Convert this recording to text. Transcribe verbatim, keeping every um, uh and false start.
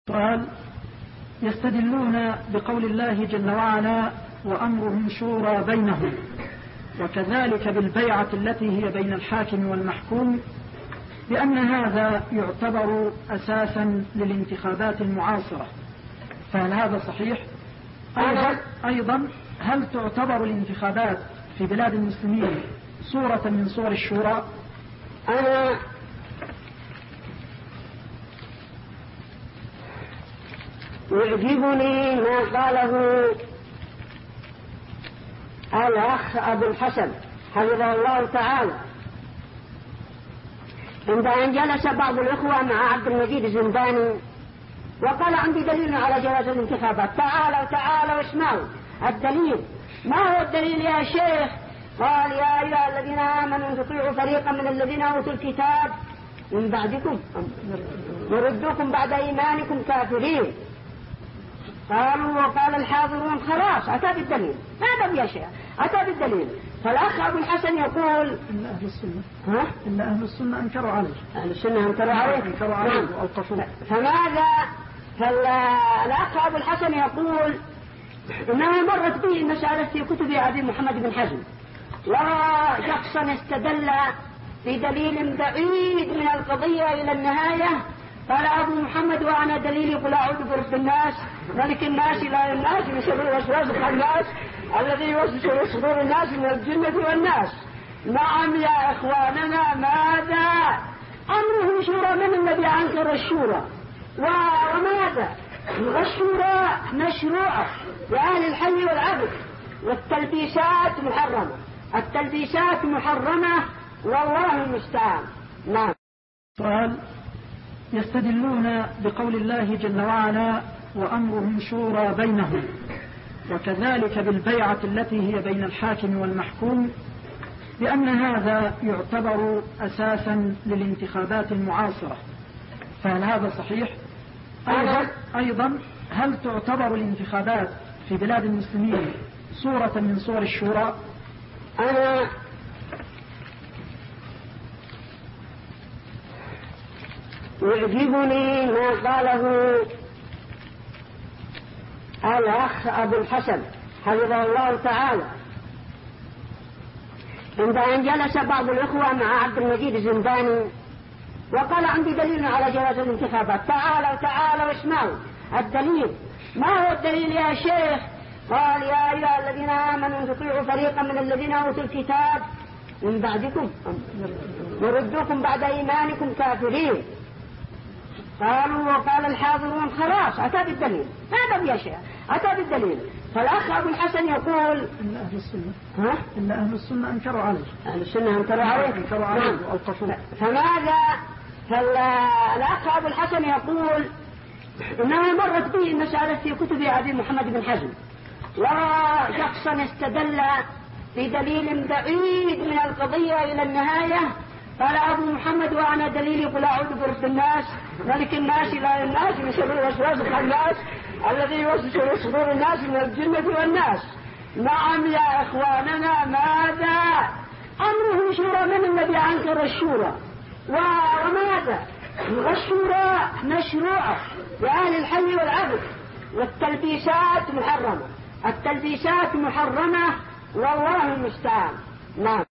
قال يستدلون بقول الله جل وعلا وأمرهم شورى بينهم، وكذلك بالبيعة التي هي بين الحاكم والمحكوم، بأن هذا يعتبر أساسا للانتخابات المعاصرة. فهل هذا صحيح؟ أيضا, أيضا هل تعتبر الانتخابات في بلاد المسلمين صورة من صور الشورى؟ أنا يعجبني ما قاله الأخ أبو الحسن حفظه الله تعالى عند أن جلس بعض الإخوة مع عبد المجيد الزنداني وقال عندي دليل على جواز الانتخابات. تعالوا تعالوا اسمعوا الدليل. ما هو الدليل يا شيخ؟ قال يا أيها الذين آمنوا تطيعوا فريقا من الذين أوتوا الكتاب من بعدكم يردوكم بعد إيمانكم كافرين. قالوا وقال الحاضرون خلاص أتى بالدليل. ماذا يا شيخ؟ أتى بالدليل. فالأخ أبو الحسن يقول إن أهل السنة ها؟ إن أهل السنة أنكروا عليه أهل السنة أنكروا عليه أنكروا عليه وأوقفوه. فماذا؟ فالأخ أبو الحسن يقول إنها مرت به المسألة في كتب أبي محمد بن حزم، وشخصا استدل بدليل بعيد من القضية إلى النهاية. قال أبو محمد وأنا دليلي قل أعوذ برب الناس ملك الناس إله الناس من شر الوسواس الخناس الذي يوسوس في صدور الناس من الجنة والناس. نعم يا إخواننا، ماذا؟ أمره شورى. من الذي أنكر الشورى؟ وماذا؟ الشورى مشروعة لأهل الحي والعبد، والتلبيسات محرمة. التلبيسات محرمة والله المستعان. نعم. قال يستدلون بقول الله جل وعلا وأمرهم شورى بينهم، وكذلك بالبيعة التي هي بين الحاكم والمحكوم، بأن هذا يعتبر أساسا للانتخابات المعاصرة. فهل هذا صحيح؟ أيضا, أيضا هل تعتبر الانتخابات في بلاد المسلمين صورة من صور الشورى؟ أنا يعجبني ما قاله الأخ أبو الحسن حفظه الله تعالى عند أن جلس بعض الإخوة مع عبد المجيد الزنداني وقال عندي دليل على جواز الانتخابات. تعالوا تعالوا اسمعوا الدليل. ما هو الدليل يا شيخ؟ قال يا أيها الذين آمنوا تطيعوا فريقا من الذين أوتوا الكتاب من بعدكم يردوكم بعد إيمانكم كافرين. قالوا وقال الحاضرون خلاص أتى بالدليل. ماذا يا شيخ؟ أتى بالدليل. فالأخ أبو الحسن يقول إن أهل السنة ها؟ إن أهل السنة أنكروا عليه أهل السنة أنكروا عليه أنكروا عليه وأوقفوه. فماذا؟ فالأخ أبو الحسن يقول إنها مرت به المسألة في كتب أبي محمد بن حزم، وشخصا استدل بدليل بعيد من القضية إلى النهاية. قال أبو محمد وأنا دليلي قل أعوذ برب الناس ملك الناس إله الناس من شر الوسواس الخناس الذي يوسوس في صدور الناس من الجنة والناس. نعم يا إخواننا، ماذا؟ أمره شورى. من الذي أنكر الشورى؟ وماذا؟ الشورى مشروعة لأهل الحي والعبد، والتلبيسات محرمة. التلبيسات محرمة والله المستعان. نعم.